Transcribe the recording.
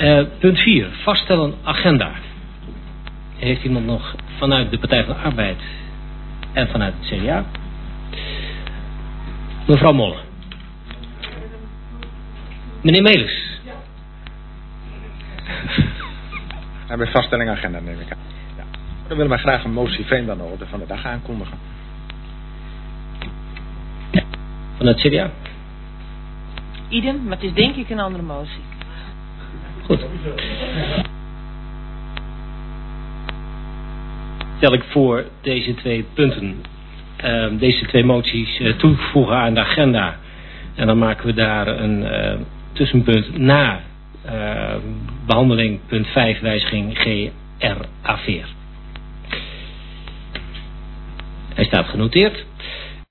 Punt 4. Vaststellen agenda. Heeft iemand nog vanuit de Partij van de Arbeid en vanuit het CDA? Mevrouw Molle. Meneer Melis. En bij vaststelling agenda neem ik aan. Ja. Dan willen wij graag een motie vreemd aan de orde van de dag aankondigen. Vanuit het CDA? Idem, maar het is denk ik een andere motie. Goed. Stel ik voor deze twee punten, deze twee moties toevoegen aan de agenda. En dan maken we daar een tussenpunt na behandeling punt 5 wijziging GRAveer. Hij staat genoteerd.